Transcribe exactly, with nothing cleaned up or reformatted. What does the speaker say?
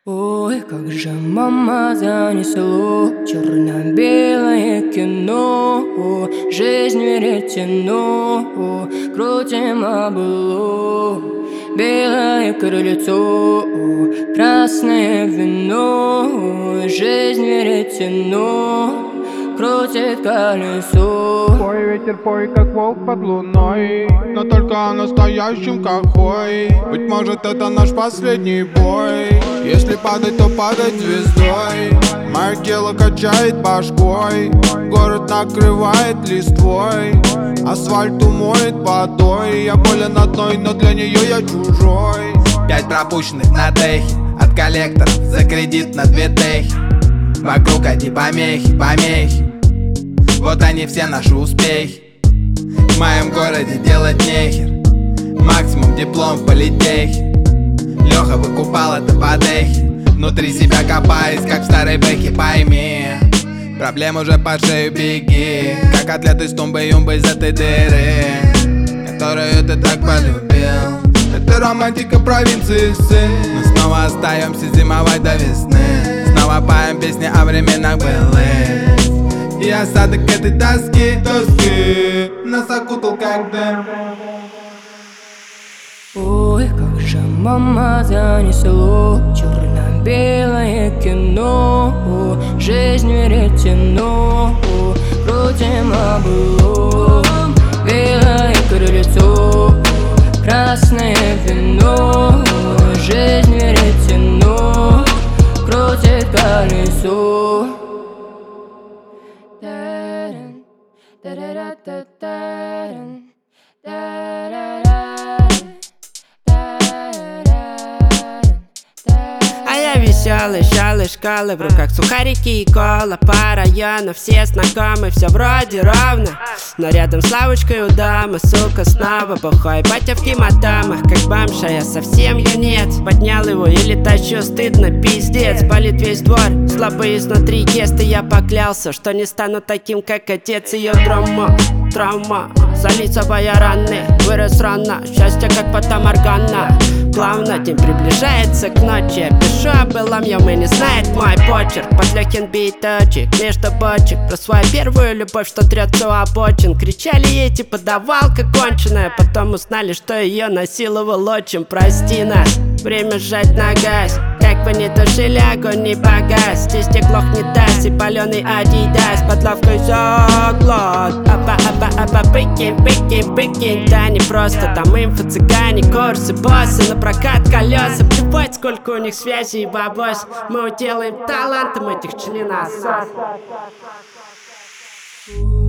Ой, как же мама занесло черно-белое кино, жизнь веретено, крутим обло. Белое крыльцо, красное вино, жизнь веретено, крутит колесо. Пой, ветер, пой, как волк под луной, но только о настоящем ковбой. Быть может, это наш последний бой. Если падать, то падать звездой. Мое тело качает башкой, город накрывает листвой, асфальт умоет водой. Я болен одной, но для нее я чужой. Пять пропущенных на техе от коллекторов за кредит на две техи. Вокруг одни помехи, помехи. Вот они все наши успехи. В моем городе делать нехер. Максимум диплом в политехе. Леха выкупал это по дехе. Внутри себя копаясь, как в старой бэхе, пойми. Проблем уже по шею беги, как атлет из тумбы-юмбы из этой дыры, которую ты так полюбил. Это романтика провинции, сын. Мы снова остаемся зимовать до весны. Снова поем песни о временах былых. И осадок этой тоски, тоски нас окутал как дым. Ой, как же мама занесло черно-белое кино, жизнь веретено, крутим обло. Белое крыльцо, красное вино, жизнь веретено, крутит колесо. А я веселый, шалый, шкалы, в руках сухарики и кола. По району все знакомы, все вроде ровно, но рядом с лавочкой у дамы, сука, снова бухой. Батя в гематомах, как бомж, а я совсем юнец. Поднял его или тащу, стыдно, пиздец. Болит весь двор, слабый изнутри кесты. Я поклялся, что не стану таким, как отец. Ее травма, травма, залить собой раны. Вырос рано, счастье как фатаморгана. Плавно день приближается к ночи. Я пишу о былом, ему не знает мой почерк. Под легким биточек, между бочек. Про свою первую любовь, что трется у обочин. Кричали эти, подавалка конченая. Потом узнали, что ее насиловал отчим. Прости нас, время сжать на газ. Как бы не тушили, огонь не погас. Здесь стекло не даст и паленый адидас. Под лавкой заклад. Апа, апа, апа, прикинь, прикинь, прикинь. Да не просто, там инфо, цыгане, курсы, боссы. На прокат колеса, плевать, сколько у них связей и бабос. Мы уделаем талантом этих членососов.